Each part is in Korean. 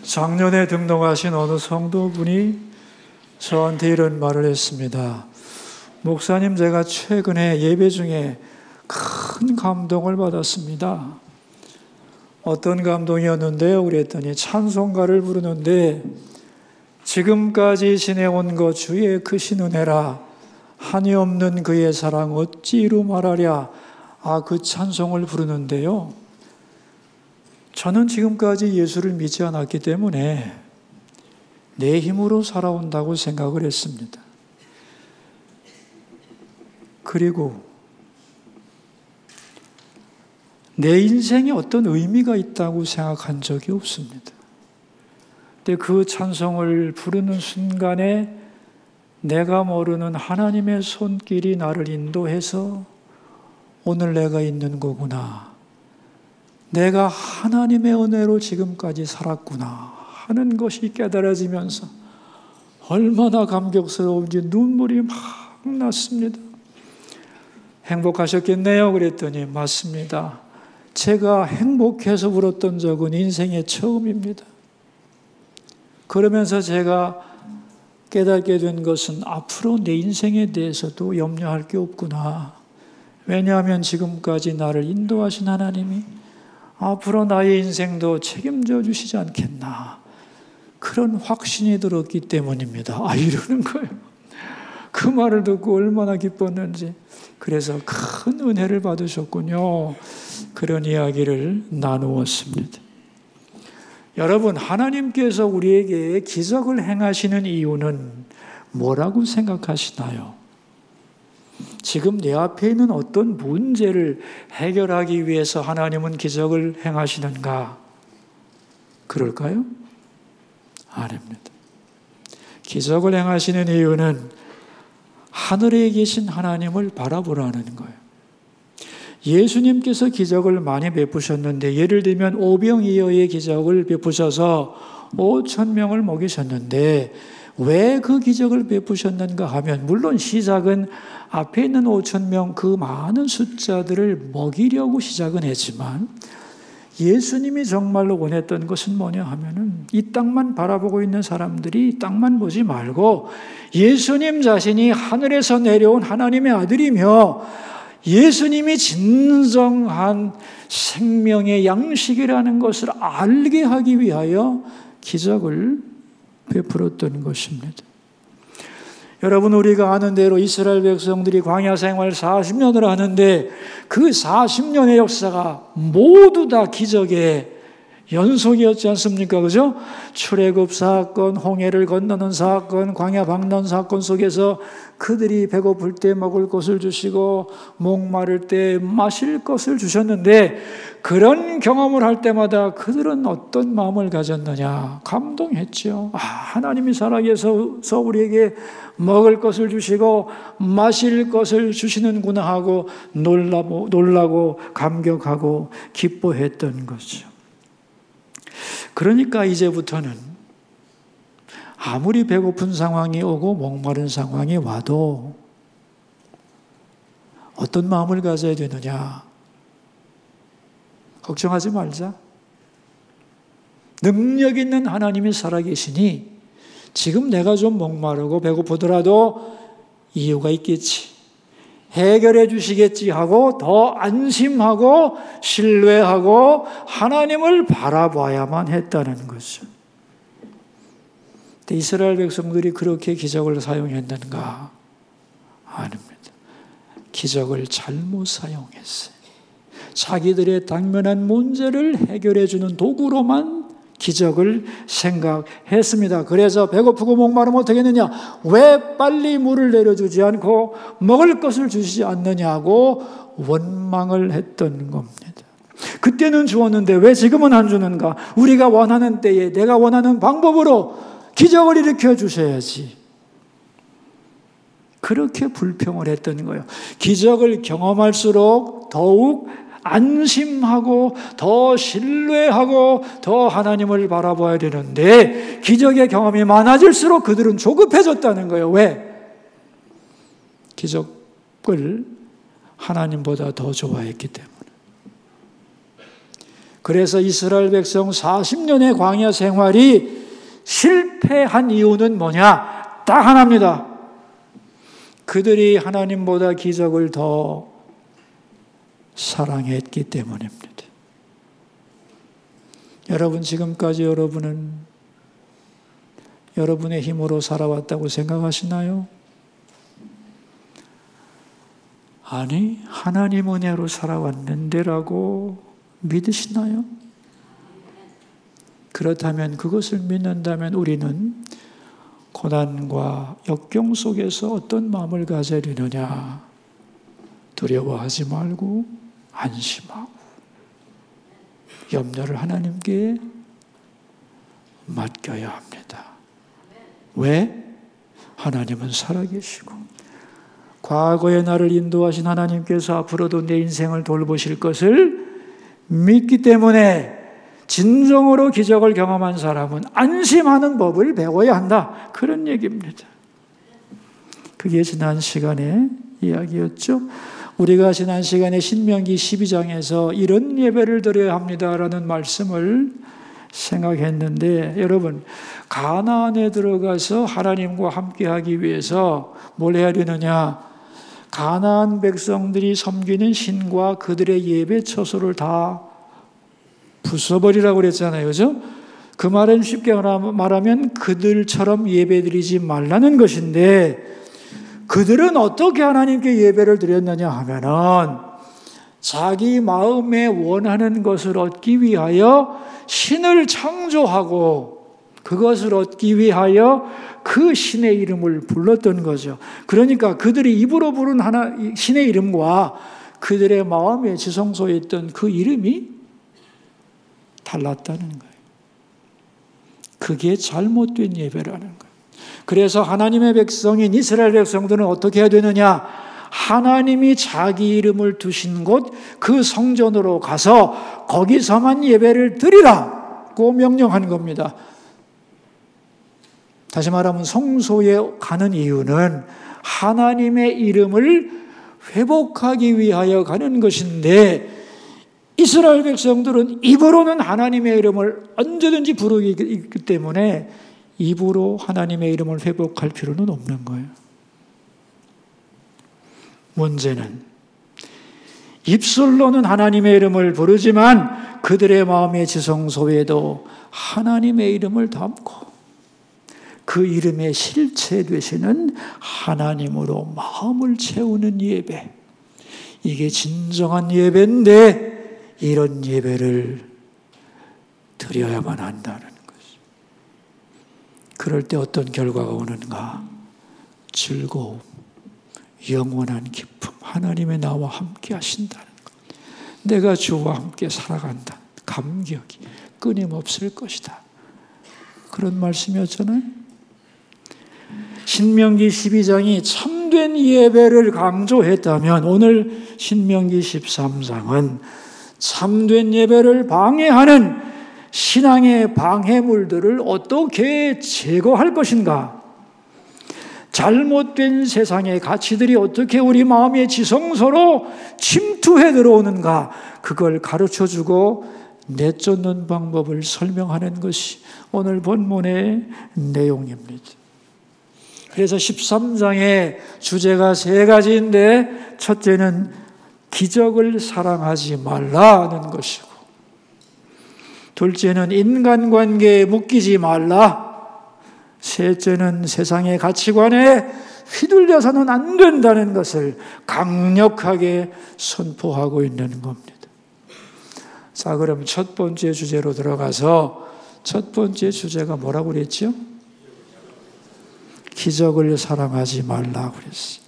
작년에 등록하신 어느 성도분이 저한테 이런 말을 했습니다. 목사님, 제가 최근에 예배 중에 큰 감동을 받았습니다. 어떤 감동이었는데요? 그랬더니 찬송가를 부르는데 지금까지 지내온 것 주의 크신 은혜라 한이 없는 그의 사랑 어찌 이루 말하랴. 그 찬송을 부르는데요. 저는 지금까지 예수를 믿지 않았기 때문에 내 힘으로 살아온다고 생각을 했습니다. 그리고 내 인생에 어떤 의미가 있다고 생각한 적이 없습니다. 근데 그 찬송을 부르는 순간에 내가 모르는 하나님의 손길이 나를 인도해서 오늘 내가 있는 거구나. 내가 하나님의 은혜로 지금까지 살았구나 하는 것이 깨달아지면서 얼마나 감격스러운지 눈물이 막 났습니다. 행복하셨겠네요? 그랬더니 맞습니다. 제가 행복해서 울었던 적은 인생의 처음입니다. 그러면서 제가 깨닫게 된 것은 앞으로 내 인생에 대해서도 염려할 게 없구나. 왜냐하면 지금까지 나를 인도하신 하나님이 앞으로 나의 인생도 책임져 주시지 않겠나. 그런 확신이 들었기 때문입니다. 이러는 거예요. 그 말을 듣고 얼마나 기뻤는지. 그래서 큰 은혜를 받으셨군요. 그런 이야기를 나누었습니다. 여러분, 하나님께서 우리에게 기적을 행하시는 이유는 뭐라고 생각하시나요? 지금 내 앞에 있는 어떤 문제를 해결하기 위해서 하나님은 기적을 행하시는가? 그럴까요? 아닙니다. 기적을 행하시는 이유는 하늘에 계신 하나님을 바라보라는 거예요. 예수님께서 기적을 많이 베푸셨는데, 예를 들면 오병이어의 기적을 베푸셔서 5,000명을 먹이셨는데 왜 그 기적을 베푸셨는가 하면, 물론 시작은 앞에 있는 5,000명 그 많은 숫자들을 먹이려고 시작은 했지만 예수님이 정말로 원했던 것은 뭐냐 하면은 이 땅만 바라보고 있는 사람들이 이 땅만 보지 말고 예수님 자신이 하늘에서 내려온 하나님의 아들이며 예수님이 진정한 생명의 양식이라는 것을 알게 하기 위하여 기적을 베풀었던 것입니다. 여러분, 우리가 아는 대로 이스라엘 백성들이 광야 생활 40년을 하는데 그 40년의 역사가 모두 다 기적의 연속이었지 않습니까? 그죠? 출애굽 사건, 홍해를 건너는 사건, 광야 방랑 사건 속에서 그들이 배고플 때 먹을 것을 주시고 목마를 때 마실 것을 주셨는데, 그런 경험을 할 때마다 그들은 어떤 마음을 가졌느냐? 감동했죠. 하나님이 살아계셔서 우리에게 먹을 것을 주시고 마실 것을 주시는구나 하고 놀라고 감격하고 기뻐했던 거죠. 그러니까 이제부터는 아무리 배고픈 상황이 오고 목마른 상황이 와도 어떤 마음을 가져야 되느냐? 걱정하지 말자. 능력 있는 하나님이 살아계시니 지금 내가 좀 목마르고 배고프더라도 이유가 있겠지, 해결해 주시겠지 하고 더 안심하고 신뢰하고 하나님을 바라봐야만 했다는 거죠. 근데 이스라엘 백성들이 그렇게 기적을 사용했는가? 아닙니다. 기적을 잘못 사용했어요. 자기들의 당면한 문제를 해결해 주는 도구로만 기적을 생각했습니다. 그래서 배고프고 목마르면 어떻게 했느냐? 왜 빨리 물을 내려주지 않고 먹을 것을 주시지 않느냐고 원망을 했던 겁니다. 그때는 주었는데 왜 지금은 안 주는가? 우리가 원하는 때에 내가 원하는 방법으로 기적을 일으켜 주셔야지. 그렇게 불평을 했던 거예요. 기적을 경험할수록 더욱 안심하고 더 신뢰하고 더 하나님을 바라봐야 되는데 기적의 경험이 많아질수록 그들은 조급해졌다는 거예요. 왜? 기적을 하나님보다 더 좋아했기 때문에. 그래서 이스라엘 백성 40년의 광야 생활이 실패한 이유는 뭐냐? 딱 하나입니다. 그들이 하나님보다 기적을 더 사랑했기 때문입니다. 여러분, 지금까지 여러분은 여러분의 힘으로 살아왔다고 생각하시나요? 아니, 하나님 은혜로 살아왔는데라고 믿으시나요? 그렇다면, 그것을 믿는다면 우리는 고난과 역경 속에서 어떤 마음을 가져야 되느냐? 두려워하지 말고 안심하고 염려를 하나님께 맡겨야 합니다. 왜? 하나님은 살아계시고 과거의 나를 인도하신 하나님께서 앞으로도 내 인생을 돌보실 것을 믿기 때문에 진정으로 기적을 경험한 사람은 안심하는 법을 배워야 한다. 그런 얘기입니다. 그게 지난 시간의 이야기였죠. 우리가 지난 시간에 신명기 12장에서 이런 예배를 드려야 합니다라는 말씀을 생각했는데, 여러분, 가나안에 들어가서 하나님과 함께하기 위해서 뭘 해야 되느냐? 가나안 백성들이 섬기는 신과 그들의 예배 처소를 다 부숴버리라고 그랬잖아요. 그죠? 그 말은 쉽게 말하면 그들처럼 예배드리지 말라는 것인데, 그들은 어떻게 하나님께 예배를 드렸느냐 하면은 자기 마음에 원하는 것을 얻기 위하여 신을 창조하고 그것을 얻기 위하여 그 신의 이름을 불렀던 거죠. 그러니까 그들이 입으로 부른 신의 이름과 그들의 마음에 지성소에 있던 그 이름이 달랐다는 거예요. 그게 잘못된 예배라는 거예요. 그래서 하나님의 백성인 이스라엘 백성들은 어떻게 해야 되느냐? 하나님이 자기 이름을 두신 곳 그 성전으로 가서 거기서만 예배를 드리라고 명령한 겁니다. 다시 말하면 성소에 가는 이유는 하나님의 이름을 회복하기 위하여 가는 것인데, 이스라엘 백성들은 입으로는 하나님의 이름을 언제든지 부르기 때문에 입으로 하나님의 이름을 회복할 필요는 없는 거예요. 문제는 입술로는 하나님의 이름을 부르지만 그들의 마음의 지성소에도 하나님의 이름을 담고 그 이름의 실체 되시는 하나님으로 마음을 채우는 예배, 이게 진정한 예배인데 이런 예배를 드려야만 한다는 것이. 그럴 때 어떤 결과가 오는가? 즐거움, 영원한 기쁨, 하나님의 나와 함께 하신다는 것. 내가 주와 함께 살아간다. 감격이 끊임없을 것이다. 그런 말씀이었잖아요. 신명기 12장이 참된 예배를 강조했다면 오늘 신명기 13장은 참된 예배를 방해하는 신앙의 방해물들을 어떻게 제거할 것인가? 잘못된 세상의 가치들이 어떻게 우리 마음의 지성소로 침투해 들어오는가? 그걸 가르쳐주고 내쫓는 방법을 설명하는 것이 오늘 본문의 내용입니다. 그래서 13장의 주제가 세 가지인데, 첫째는 기적을 사랑하지 말라는 것이고, 둘째는 인간관계에 묶이지 말라, 셋째는 세상의 가치관에 휘둘려서는 안 된다는 것을 강력하게 선포하고 있는 겁니다. 자, 그럼 첫 번째 주제로 들어가서, 첫 번째 주제가 뭐라고 그랬죠? 기적을 사랑하지 말라고 그랬어요.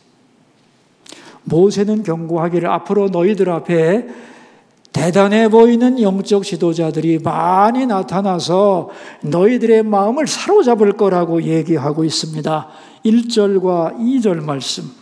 모세는 경고하기를 앞으로 너희들 앞에 대단해 보이는 영적 지도자들이 많이 나타나서 너희들의 마음을 사로잡을 거라고 얘기하고 있습니다. 1절과 2절 말씀.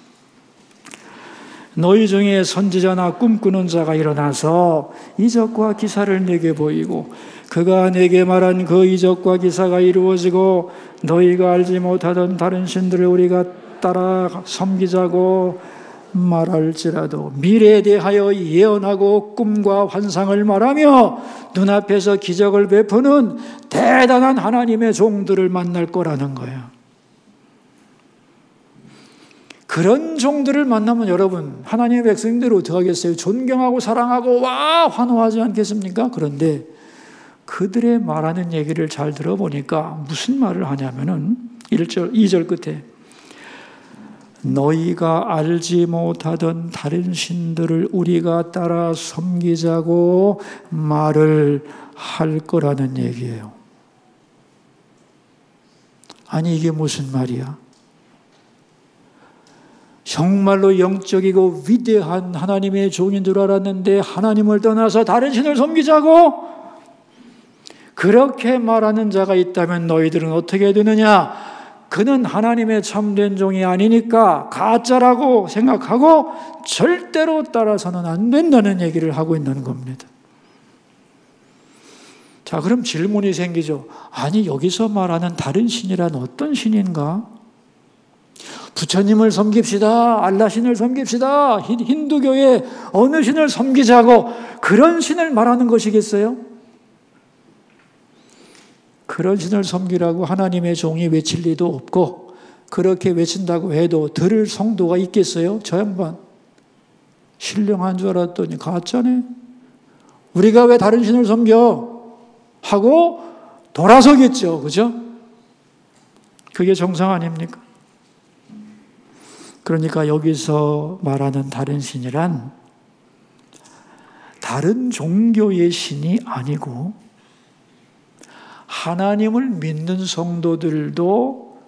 너희 중에 선지자나 꿈꾸는 자가 일어나서 이적과 기사를 내게 보이고 그가 내게 말한 그 이적과 기사가 이루어지고 너희가 알지 못하던 다른 신들을 우리가 따라 섬기자고 말할지라도 미래에 대하여 예언하고 꿈과 환상을 말하며 눈앞에서 기적을 베푸는 대단한 하나님의 종들을 만날 거라는 거예요. 그런 종들을 만나면 여러분, 하나님의 백성들이 어떻게 하겠어요? 존경하고 사랑하고 와 환호하지 않겠습니까? 그런데 그들의 말하는 얘기를 잘 들어보니까 무슨 말을 하냐면은 2절 끝에 너희가 알지 못하던 다른 신들을 우리가 따라 섬기자고 말을 할 거라는 얘기예요. 아니 이게 무슨 말이야? 정말로 영적이고 위대한 하나님의 종인 줄 알았는데 하나님을 떠나서 다른 신을 섬기자고? 그렇게 말하는 자가 있다면 너희들은 어떻게 되느냐? 그는 하나님의 참된 종이 아니니까 가짜라고 생각하고 절대로 따라서는 안 된다는 얘기를 하고 있는 겁니다. 자, 그럼 질문이 생기죠. 아니 여기서 말하는 다른 신이란 어떤 신인가? 부처님을 섬깁시다. 알라 신을 섬깁시다. 힌두교의 어느 신을 섬기자고 그런 신을 말하는 것이겠어요? 그런 신을 섬기라고 하나님의 종이 외칠 리도 없고 그렇게 외친다고 해도 들을 성도가 있겠어요? 저 양반 신령한 줄 알았더니 가짜네. 우리가 왜 다른 신을 섬겨? 하고 돌아서겠죠. 그죠? 그게 정상 아닙니까? 그러니까 여기서 말하는 다른 신이란 다른 종교의 신이 아니고 하나님을 믿는 성도들도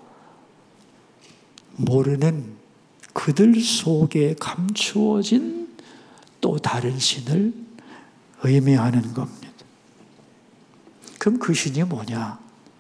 모르는 그들 속에 감추어진 또 다른 신을 의미하는 겁니다. 그럼 그 신이 뭐냐?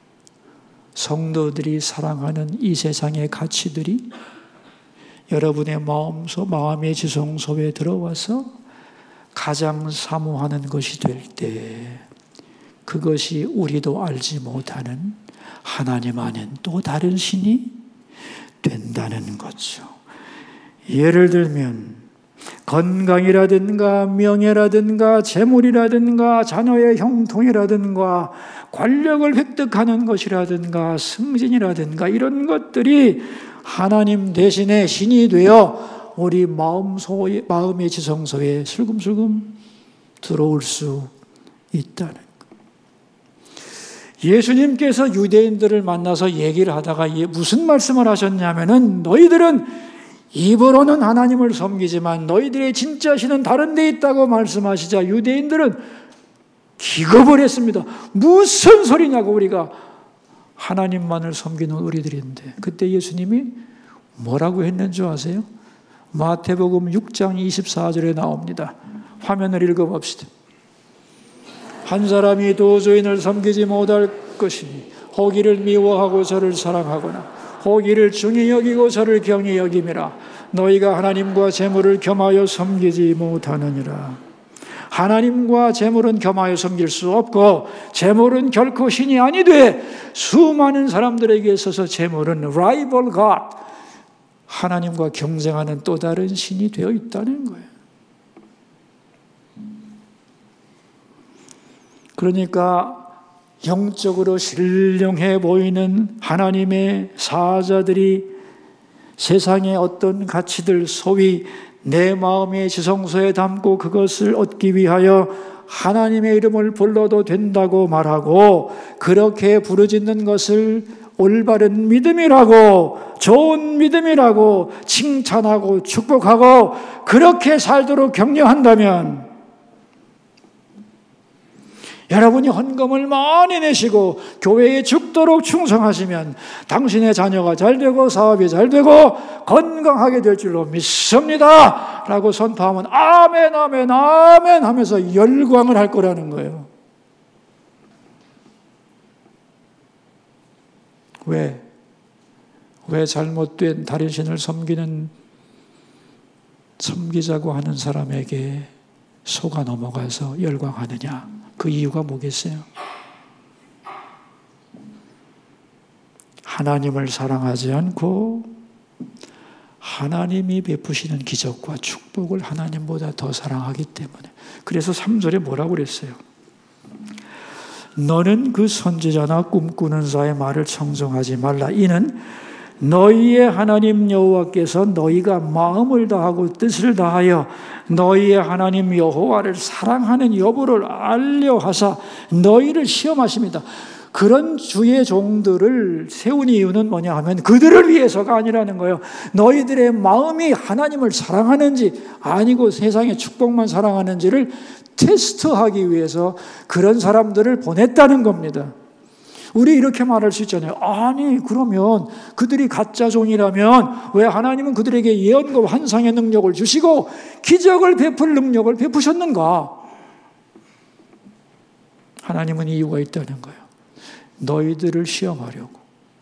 성도들이 사랑하는 이 세상의 가치들이 여러분의 마음의 지성소에 들어와서 가장 사모하는 것이 될 때 그것이 우리도 알지 못하는 하나님 아닌 또 다른 신이 된다는 거죠. 예를 들면 건강이라든가 명예라든가 재물이라든가 자녀의 형통이라든가 권력을 획득하는 것이라든가 승진이라든가 이런 것들이 하나님 대신에 신이 되어 우리 마음의 지성소에 슬금슬금 들어올 수 있다는 것. 예수님께서 유대인들을 만나서 얘기를 하다가 무슨 말씀을 하셨냐면은 너희들은 입으로는 하나님을 섬기지만 너희들의 진짜 신은 다른 데 있다고 말씀하시자 유대인들은 기겁을 했습니다. 무슨 소리냐고 우리가 하나님만을 섬기는 우리들인데. 그때 예수님이 뭐라고 했는 줄 아세요? 마태복음 6장 24절에 나옵니다. 화면을 읽어봅시다. 한 사람이 도주인을 섬기지 못할 것이니 호기를 미워하고 저를 사랑하거나 호기를 중히 여기고 저를 경히 여김이라. 너희가 하나님과 재물을 겸하여 섬기지 못하느니라. 하나님과 재물은 겸하여 섬길 수 없고 재물은 결코 신이 아니되 수많은 사람들에게 있어서 재물은 rival God, 하나님과 경쟁하는 또 다른 신이 되어 있다는 거예요. 그러니까 영적으로 신령해 보이는 하나님의 사자들이 세상의 어떤 가치들, 소위 내 마음의 지성소에 담고 그것을 얻기 위하여 하나님의 이름을 불러도 된다고 말하고 그렇게 부르짖는 것을 올바른 믿음이라고, 좋은 믿음이라고 칭찬하고 축복하고 그렇게 살도록 격려한다면 여러분이 헌금을 많이 내시고 교회에 죽도록 충성하시면 당신의 자녀가 잘되고 사업이 잘되고 건강하게 될 줄로 믿습니다 라고 선포하면 아멘 아멘 아멘 하면서 열광을 할 거라는 거예요. 왜 잘못된 다른 신을 섬기자고 하는 사람에게 속아 넘어가서 열광하느냐? 그 이유가 뭐겠어요? 하나님을 사랑하지 않고 하나님이 베푸시는 기적과 축복을 하나님보다 더 사랑하기 때문에. 그래서 3절에 뭐라고 그랬어요? 너는 그 선지자나 꿈꾸는 자의 말을 청종하지 말라. 이는 너희의 하나님 여호와께서 너희가 마음을 다하고 뜻을 다하여 너희의 하나님 여호와를 사랑하는 여부를 알려 하사 너희를 시험하십니다. 그런 주의 종들을 세운 이유는 뭐냐 하면 그들을 위해서가 아니라는 거예요. 너희들의 마음이 하나님을 사랑하는지 아니고 세상의 축복만 사랑하는지를 테스트하기 위해서 그런 사람들을 보냈다는 겁니다. 우리 이렇게 말할 수 있잖아요. 아니 그러면 그들이 가짜 종이라면 왜 하나님은 그들에게 예언과 환상의 능력을 주시고 기적을 베풀 능력을 베푸셨는가? 하나님은 이유가 있다는 거예요. 너희들을 시험하려고.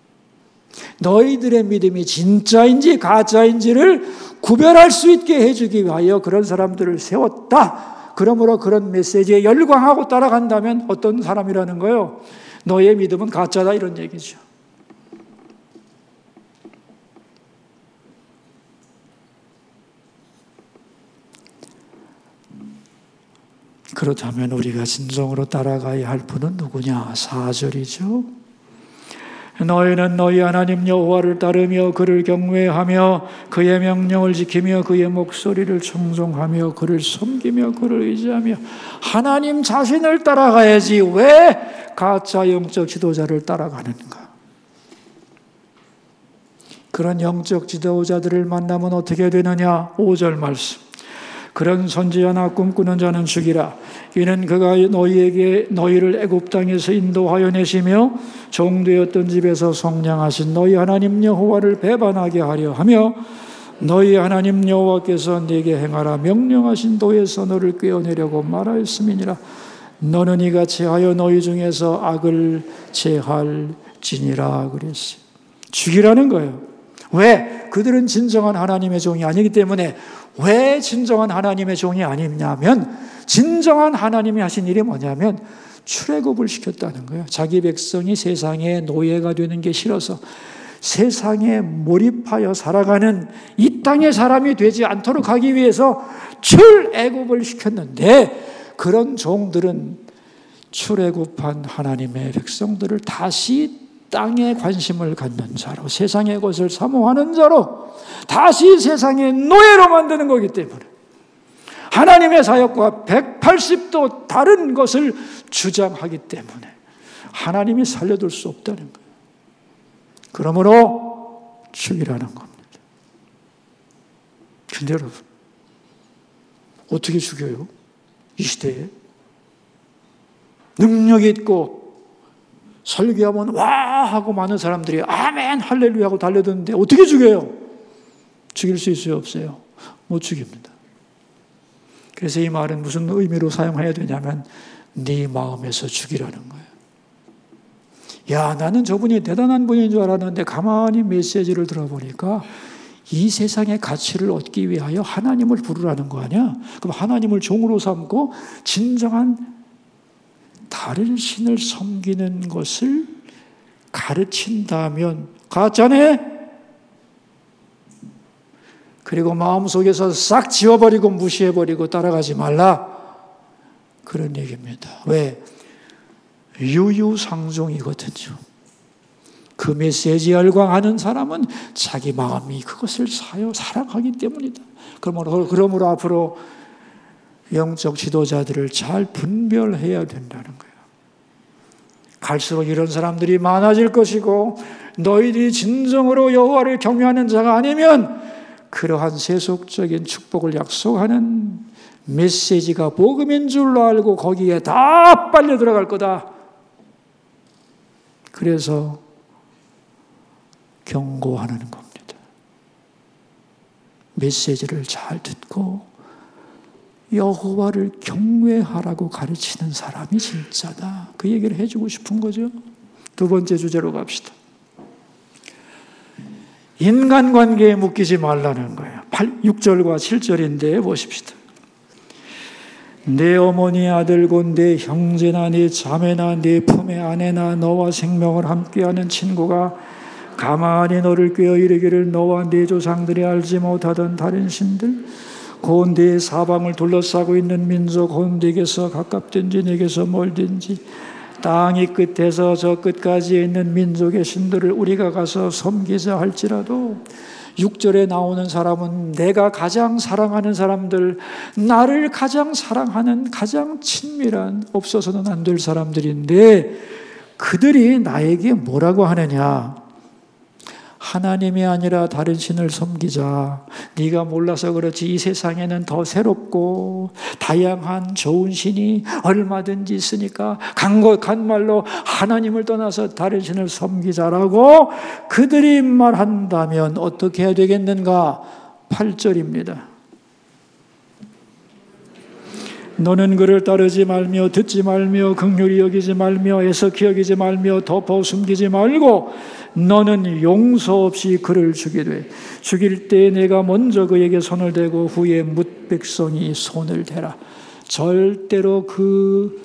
너희들의 믿음이 진짜인지 가짜인지를 구별할 수 있게 해주기 위하여 그런 사람들을 세웠다. 그러므로 그런 메시지에 열광하고 따라간다면 어떤 사람이라는 거예요? 너의 믿음은 가짜다 이런 얘기죠. 그렇다면 우리가 진정으로 따라가야 할 분은 누구냐? 4절이죠. 너희는 너희 하나님 여호와를 따르며 그를 경외하며 그의 명령을 지키며 그의 목소리를 청종하며 그를 섬기며 그를 의지하며. 하나님 자신을 따라가야지 왜 가짜 영적 지도자를 따라가는가? 그런 영적 지도자들을 만나면 어떻게 되느냐? 5절 말씀. 그런 선지자나 꿈꾸는 자는 죽이라. 이는 그가 너희를 애굽 땅에서 인도하여 내시며 종되었던 집에서 속량하신 너희 하나님 여호와를 배반하게 하려 하며 너희 하나님 여호와께서 네게 행하라 명령하신 도에서 너를 꿰어내려고 말하였음이니라. 너는 이같이 하여 너희 중에서 악을 제할지니라 그랬어요. 죽이라는 거예요. 왜? 그들은 진정한 하나님의 종이 아니기 때문에. 왜 진정한 하나님의 종이 아니냐면 진정한 하나님이 하신 일이 뭐냐면 출애굽을 시켰다는 거예요. 자기 백성이 세상의 노예가 되는 게 싫어서 세상에 몰입하여 살아가는 이 땅의 사람이 되지 않도록 하기 위해서 출애굽을 시켰는데 그런 종들은 출애굽한 하나님의 백성들을 다시 땅에 관심을 갖는 자로 세상의 것을 사모하는 자로 다시 세상의 노예로 만드는 거기 때문에 하나님의 사역과 180도 다른 것을 주장하기 때문에 하나님이 살려둘 수 없다는 거예요. 그러므로 죽이라는 겁니다. 근데 여러분 어떻게 죽여요? 이 시대에 능력 있고 설교하면 와 하고 많은 사람들이 아멘 할렐루야 하고 달려드는데 어떻게 죽여요? 죽일 수 있어요? 없어요? 못 죽입니다. 그래서 이 말은 무슨 의미로 사용해야 되냐면 네 마음에서 죽이라는 거예요. 야, 나는 저분이 대단한 분인 줄 알았는데 가만히 메시지를 들어보니까 이 세상의 가치를 얻기 위하여 하나님을 부르라는 거 아니야? 그럼 하나님을 종으로 삼고 진정한 다른 신을 섬기는 것을 가르친다면 가짜네? 그리고 마음속에서 싹 지워버리고 무시해버리고 따라가지 말라. 그런 얘기입니다. 왜? 유유상종이거든요. 그 메시지에 열광하는 사람은 자기 마음이 그것을 사랑하기 때문이다. 그러므로 앞으로 영적 지도자들을 잘 분별해야 된다는 거예요. 갈수록 이런 사람들이 많아질 것이고 너희들이 진정으로 여호와를 경외하는 자가 아니면 그러한 세속적인 축복을 약속하는 메시지가 복음인 줄로 알고 거기에 다 빨려 들어갈 거다. 그래서 경고하는 겁니다. 메시지를 잘 듣고 여호와를 경외하라고 가르치는 사람이 진짜다. 그 얘기를 해주고 싶은 거죠. 두 번째 주제로 갑시다. 인간관계에 묶이지 말라는 거예요. 6절과 7절인데 보십시다. 내 어머니 아들 곧 내 형제나 내 자매나 내 품의 아내나 너와 생명을 함께하는 친구가 가만히 너를 꾀어 이르기를 너와 네 조상들이 알지 못하던 다른 신들 곧 네 사방을 둘러싸고 있는 민족 곧 네게서 가깝든지 네게서 멀든지 땅이 끝에서 저 끝까지에 있는 민족의 신들을 우리가 가서 섬기자 할지라도 6절에 나오는 사람은 내가 가장 사랑하는 사람들, 나를 가장 사랑하는 가장 친밀한 없어서는 안 될 사람들인데 그들이 나에게 뭐라고 하느냐? 하나님이 아니라 다른 신을 섬기자. 네가 몰라서 그렇지 이 세상에는 더 새롭고 다양한 좋은 신이 얼마든지 있으니까 간 말로 하나님을 떠나서 다른 신을 섬기자라고 그들이 말한다면 어떻게 해야 되겠는가? 8절입니다. 너는 그를 따르지 말며 듣지 말며 긍휼히 여기지 말며 애석히 여기지 말며 덮어 숨기지 말고 너는 용서 없이 그를 죽이되 죽일 때 내가 먼저 그에게 손을 대고 후에 뭇 백성이 손을 대라. 절대로 그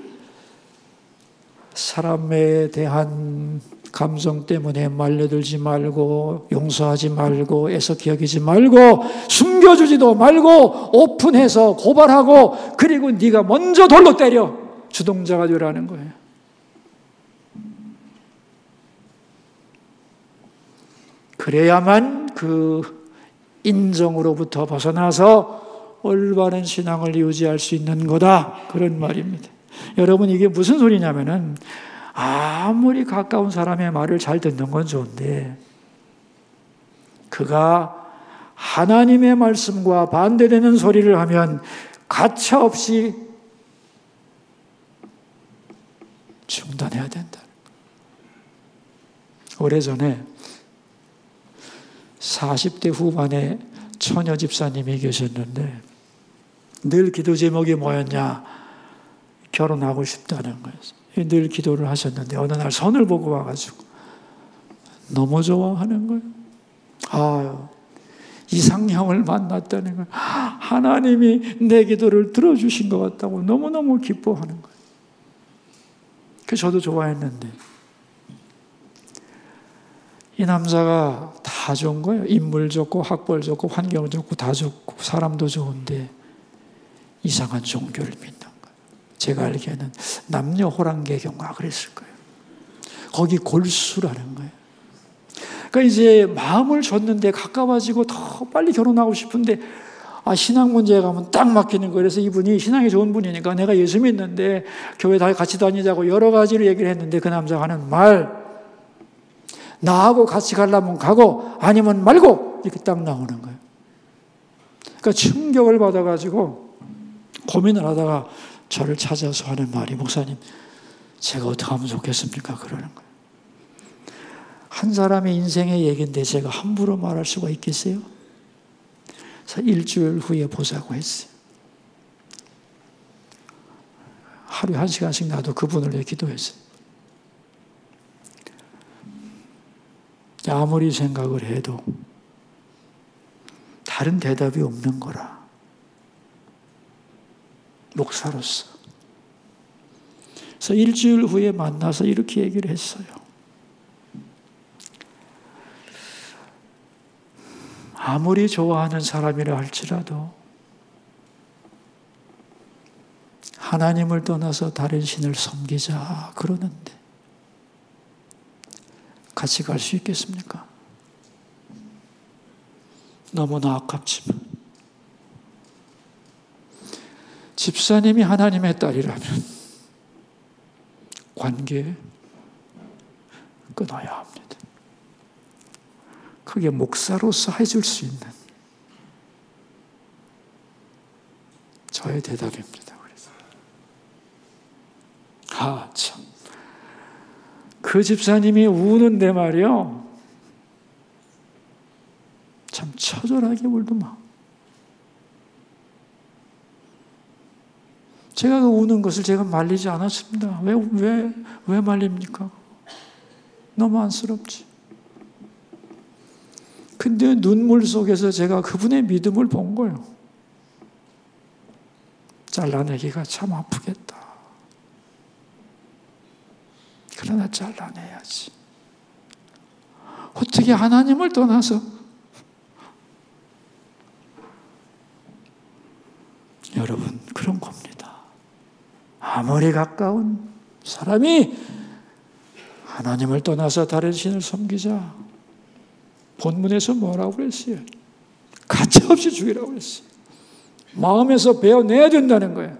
사람에 대한 감정 때문에 말려들지 말고 용서하지 말고 애석히 여기지 말고 숨겨주지도 말고 오픈해서 고발하고 그리고 네가 먼저 돌로 때려 주동자가 되라는 거예요. 그래야만 그 인정으로부터 벗어나서 올바른 신앙을 유지할 수 있는 거다. 그런 말입니다. 여러분 이게 무슨 소리냐면은 아무리 가까운 사람의 말을 잘 듣는 건 좋은데 그가 하나님의 말씀과 반대되는 소리를 하면 가차없이 중단해야 된다. 오래전에 40대 후반에 처녀 집사님이 계셨는데 늘 기도 제목이 뭐였냐? 결혼하고 싶다는 거예요. 늘 기도를 하셨는데 어느 날 선을 보고 와가지고 너무 좋아하는 거예요. 아유, 이상형을 만났다는 거예요. 하나님이 내 기도를 들어주신 것 같다고 너무너무 기뻐하는 거예요. 그래서 저도 좋아했는데 이 남자가 다 좋은 거예요. 인물 좋고 학벌 좋고 환경 좋고 다 좋고 사람도 좋은데 이상한 종교를 믿는 거예요. 제가 알기에는 남녀 호랑개교인가 그랬을 거예요. 거기 골수라는 거예요. 그러니까 이제 마음을 줬는데 가까워지고 더 빨리 결혼하고 싶은데 신앙 문제에 가면 딱 막히는 거예요. 그래서 이분이 신앙이 좋은 분이니까 내가 예수 믿는데 교회 다 같이 다니자고 여러 가지를 얘기를 했는데 그 남자가 하는 말 나하고 같이 가려면 가고 아니면 말고 이렇게 딱 나오는 거예요. 그러니까 충격을 받아가지고 고민을 하다가 저를 찾아서 하는 말이 목사님 제가 어떻게 하면 좋겠습니까? 그러는 거예요. 한 사람의 인생의 얘기인데 제가 함부로 말할 수가 있겠어요? 그래서 일주일 후에 보자고 했어요. 하루에 1시간씩 나도 그분을 위해 기도했어요. 아무리 생각을 해도 다른 대답이 없는 거라. 목사로서. 그래서 일주일 후에 만나서 이렇게 얘기를 했어요. 아무리 좋아하는 사람이라 할지라도 하나님을 떠나서 다른 신을 섬기자 그러는데 같이 갈 수 있겠습니까? 너무나 아깝지만 집사님이 하나님의 딸이라면 관계 끊어야 합니다. 그게 목사로서 해줄 수 있는 저의 대답입니다. 그래서 참. 그 집사님이 우는데 말이요. 참 처절하게 울더만. 제가 그 우는 것을 제가 말리지 않았습니다. 왜 말립니까? 너무 안쓰럽지. 근데 눈물 속에서 제가 그분의 믿음을 본 거예요. 잘라내기가 참 아프겠다. 그러나 잘라내야지. 어떻게 어떻게 하나님을 떠나서 여러분 그런 겁니다. 아무리 가까운 사람이 하나님을 떠나서 다른 신을 섬기자. 본문에서 뭐라고 그랬어요? 가차없이 죽이라고 그랬어요. 마음에서 베어내야 된다는 거예요.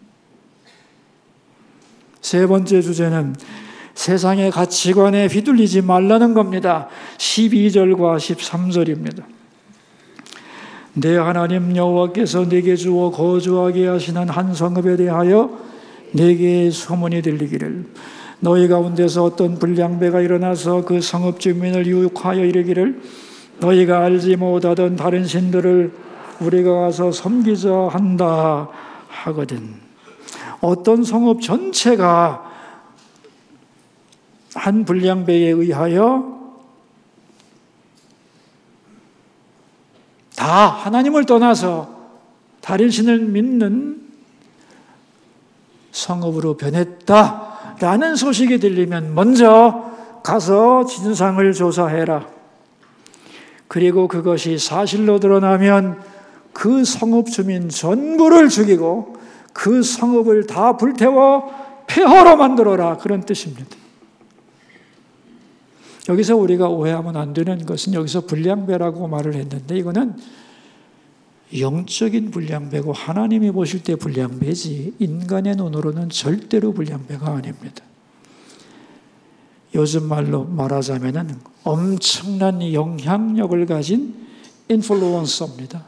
세 번째 주제는 세상의 가치관에 휘둘리지 말라는 겁니다. 12절과 13절입니다. 내 하나님 여호와께서 내게 주어 거주하게 하시는 한 성읍에 대하여 내게 소문이 들리기를 너희 가운데서 어떤 불량배가 일어나서 그 성읍 주민을 유혹하여 이르기를 너희가 알지 못하던 다른 신들을 우리가 가서 섬기자 한다 하거든. 어떤 성읍 전체가 한 불량배에 의하여 다 하나님을 떠나서 다른 신을 믿는 성읍으로 변했다라는 소식이 들리면 먼저 가서 진상을 조사해라. 그리고 그것이 사실로 드러나면 그 성읍 주민 전부를 죽이고 그 성읍을 다 불태워 폐허로 만들어라. 그런 뜻입니다. 여기서 우리가 오해하면 안 되는 것은 여기서 불량배라고 말을 했는데 이거는 영적인 불량배고 하나님이 보실 때 불량배지 인간의 눈으로는 절대로 불량배가 아닙니다. 요즘 말로 말하자면 엄청난 영향력을 가진 인플루언서입니다.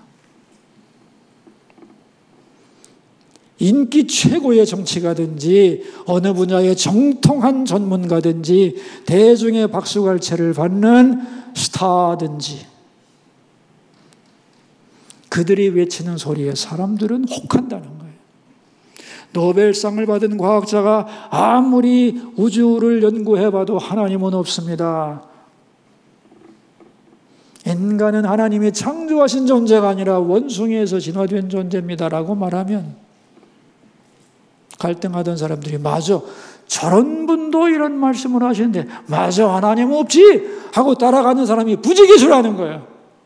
인기 최고의 정치가든지 어느 분야의 정통한 전문가든지 대중의 박수갈채를 받는 스타든지 그들이 외치는 소리에 사람들은 혹한다는 거예요. 노벨상을 받은 과학자가 아무리 우주를 연구해봐도 하나님은 없습니다. 인간은 하나님이 창조하신 존재가 아니라 원숭이에서 진화된 존재입니다라고 말하면 갈등하던 사람들이 맞아, 저런 분도 이런 말씀을 하시는데 맞아, 하나님 없지 하고 따라가는 사람이 부지기수라는 거예요.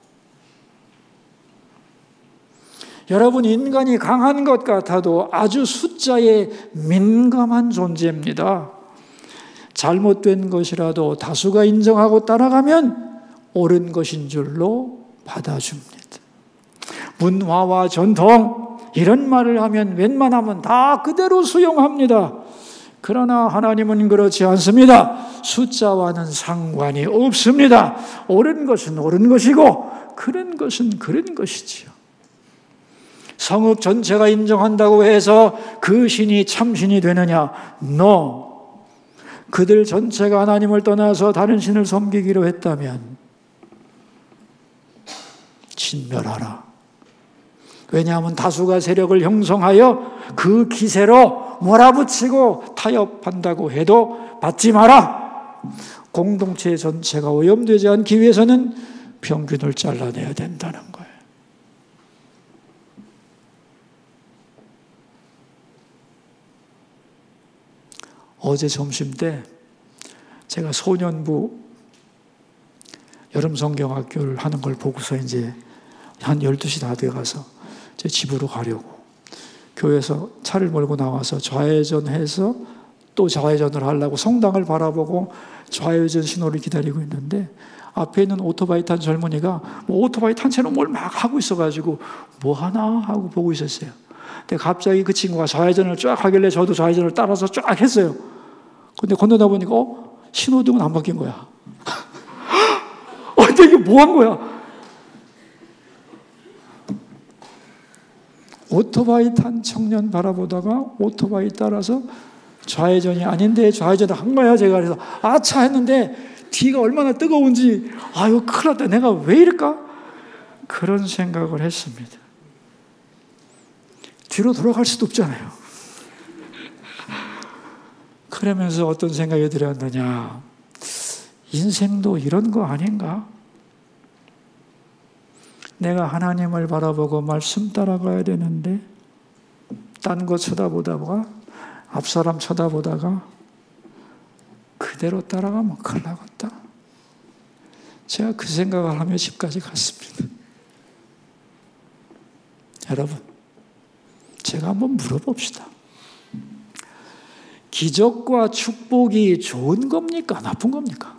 여러분, 인간이 강한 것 같아도 아주 숫자에 민감한 존재입니다. 잘못된 것이라도 다수가 인정하고 따라가면 옳은 것인 줄로 받아줍니다. 문화와 전통 이런 말을 하면 웬만하면 다 그대로 수용합니다. 그러나 하나님은 그렇지 않습니다. 숫자와는 상관이 없습니다. 옳은 것은 옳은 것이고 그런 것은 그런 것이지요. 성읍 전체가 인정한다고 해서 그 신이 참신이 되느냐? No. 그들 전체가 하나님을 떠나서 다른 신을 섬기기로 했다면 진멸하라. 왜냐하면 다수가 세력을 형성하여 그 기세로 몰아붙이고 타협한다고 해도 받지 마라. 공동체 전체가 오염되지 않기 위해서는 평균을 잘라내야 된다는 거예요. 어제 점심 때 제가 소년부 여름 성경학교를 하는 걸 보고서 이제 한 12시 다 돼가서 제 집으로 가려고 교회에서 차를 몰고 나와서 좌회전해서 또 좌회전을 하려고 성당을 바라보고 좌회전 신호를 기다리고 있는데 앞에 있는 오토바이 탄 젊은이가 뭐 오토바이 탄 채로 뭘 막 하고 있어가지고 뭐 하나 하고 보고 있었어요. 근데 갑자기 그 친구가 좌회전을 쫙 하길래 저도 좌회전을 따라서 쫙 했어요. 근데 건너다 보니까 신호등은 안 바뀐 거야. 근데 이게 뭐 한 거야? 오토바이 탄 청년 바라보다가 오토바이 따라서 좌회전이 아닌데 좌회전을 한 거야. 제가 그래서 아차 했는데 뒤가 얼마나 뜨거운지 아유 큰일 났다. 내가 왜 이럴까? 그런 생각을 했습니다. 뒤로 돌아갈 수도 없잖아요. 그러면서 어떤 생각이 들었느냐. 인생도 이런 거 아닌가? 내가 하나님을 바라보고 말씀 따라가야 되는데 딴 거 쳐다보다가 앞사람 쳐다보다가 그대로 따라가면 큰일 나겠다. 제가 그 생각을 하며 집까지 갔습니다. 여러분, 제가 한번 물어봅시다. 기적과 축복이 좋은 겁니까? 나쁜 겁니까?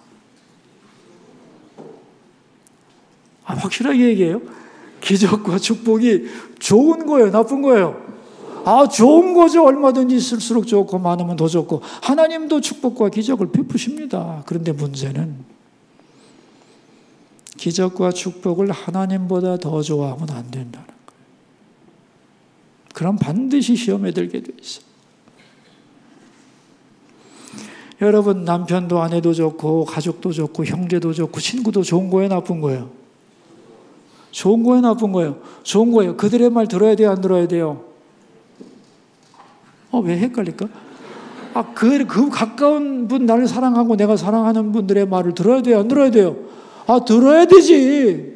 확실하게 얘기해요. 기적과 축복이 좋은 거예요? 나쁜 거예요? 좋은 거죠. 얼마든지 있을수록 좋고 많으면 더 좋고 하나님도 축복과 기적을 베푸십니다. 그런데 문제는 기적과 축복을 하나님보다 더 좋아하면 안 된다는 거예요. 그럼 반드시 시험에 들게 돼 있어요. 여러분, 남편도 아내도 좋고 가족도 좋고 형제도 좋고 친구도 좋은 거예요? 나쁜 거예요? 좋은 거예요? 나쁜 거예요? 좋은 거예요. 그들의 말 들어야 돼요? 안 들어야 돼요? 왜 헷갈릴까? 그 가까운 분, 나를 사랑하고 내가 사랑하는 분들의 말을 들어야 돼요? 안 들어야 돼요? 들어야 되지.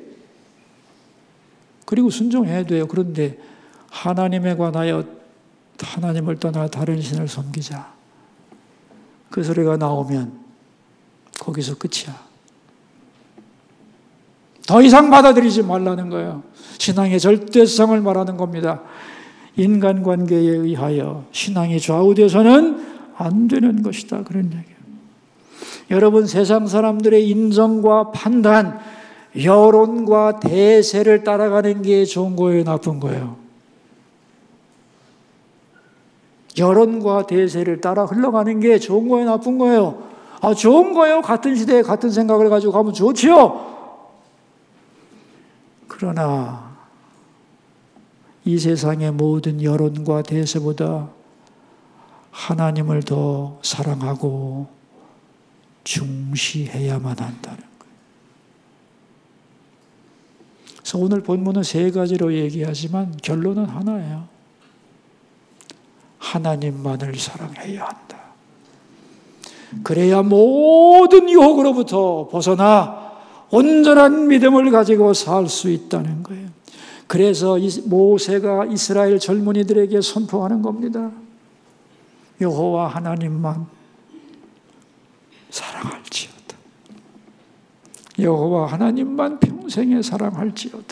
그리고 순종해야 돼요. 그런데 하나님에 관하여 하나님을 떠나 다른 신을 섬기자. 그 소리가 나오면 거기서 끝이야. 더 이상 받아들이지 말라는 거예요. 신앙의 절대성을 말하는 겁니다. 인간관계에 의하여 신앙이 좌우돼서는 안 되는 것이다. 그런 얘기예요. 여러분, 세상 사람들의 인정과 판단, 여론과 대세를 따라가는 게 좋은 거예요? 나쁜 거예요? 여론과 대세를 따라 흘러가는 게 좋은 거예요? 나쁜 거예요? 좋은 거예요. 같은 시대에 같은 생각을 가지고 가면 좋지요. 그러나 이 세상의 모든 여론과 대세보다 하나님을 더 사랑하고 중시해야만 한다는 거예요. 그래서 오늘 본문은 세 가지로 얘기하지만 결론은 하나예요. 하나님만을 사랑해야 한다. 그래야 모든 유혹으로부터 벗어나 온전한 믿음을 가지고 살 수 있다는 거예요. 그래서 모세가 이스라엘 젊은이들에게 선포하는 겁니다. 여호와 하나님만 사랑할지어다. 여호와 하나님만 평생에 사랑할지어다.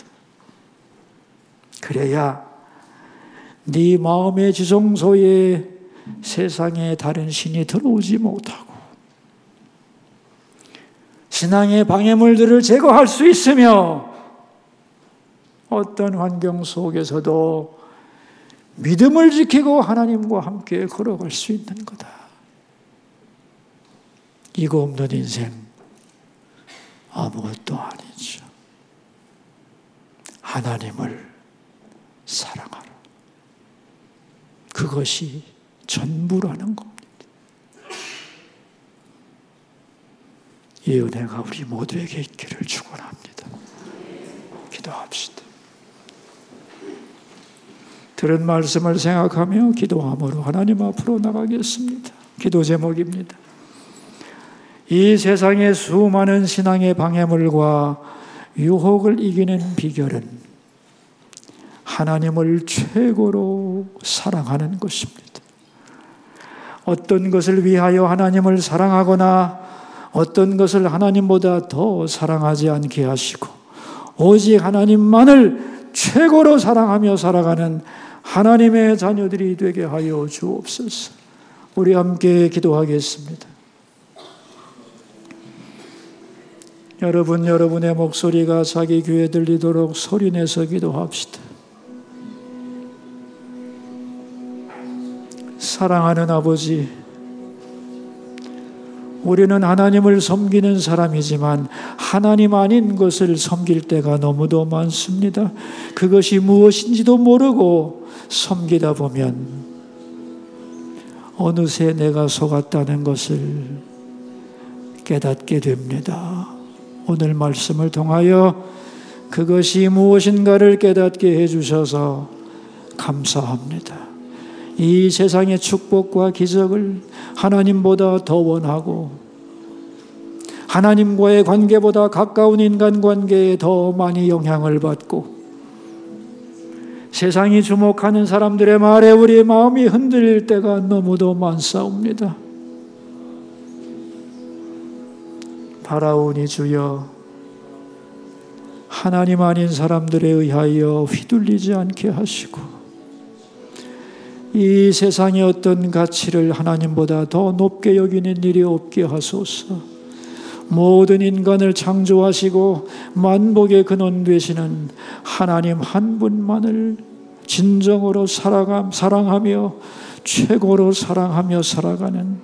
그래야 네 마음의 지성소에 세상에 다른 신이 들어오지 못하고 신앙의 방해물들을 제거할 수 있으며 어떤 환경 속에서도 믿음을 지키고 하나님과 함께 걸어갈 수 있는 거다. 이거 없는 인생 아무것도 아니죠. 하나님을 사랑하라. 그것이 전부라는 겁니다. 이 은혜가 우리 모두에게 있기를 축원합니다. 기도합시다. 들은 말씀을 생각하며 기도함으로 하나님 앞으로 나가겠습니다. 기도 제목입니다. 이 세상의 수많은 신앙의 방해물과 유혹을 이기는 비결은 하나님을 최고로 사랑하는 것입니다. 어떤 것을 위하여 하나님을 사랑하거나 어떤 것을 하나님보다 더 사랑하지 않게 하시고 오직 하나님만을 최고로 사랑하며 살아가는 하나님의 자녀들이 되게 하여 주옵소서. 우리 함께 기도하겠습니다. 여러분의 목소리가 자기 귀에 들리도록 소리내서 기도합시다. 사랑하는 아버지, 우리는 하나님을 섬기는 사람이지만 하나님 아닌 것을 섬길 때가 너무도 많습니다. 그것이 무엇인지도 모르고 섬기다 보면 어느새 내가 속았다는 것을 깨닫게 됩니다. 오늘 말씀을 통하여 그것이 무엇인가를 깨닫게 해주셔서 감사합니다. 이 세상의 축복과 기적을 하나님보다 더 원하고 하나님과의 관계보다 가까운 인간관계에 더 많이 영향을 받고 세상이 주목하는 사람들의 말에 우리의 마음이 흔들릴 때가 너무도 많사옵니다. 바라오니 주여, 하나님 아닌 사람들에 의하여 휘둘리지 않게 하시고 이 세상의 어떤 가치를 하나님보다 더 높게 여기는 일이 없게 하소서. 모든 인간을 창조하시고 만복의 근원 되시는 하나님 한 분만을 진정으로 사랑하며 최고로 사랑하며 살아가는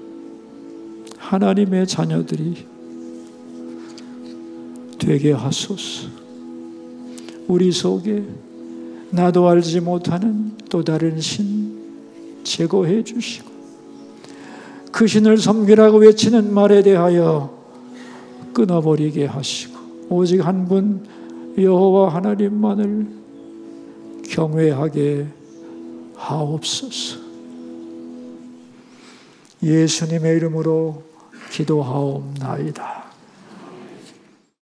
하나님의 자녀들이 되게 하소서. 우리 속에 나도 알지 못하는 또 다른 신 제거해 주시고 그 신을 섬기라고 외치는 말에 대하여 끊어버리게 하시고 오직 한 분 여호와 하나님만을 경외하게 하옵소서. 예수님의 이름으로 기도하옵나이다.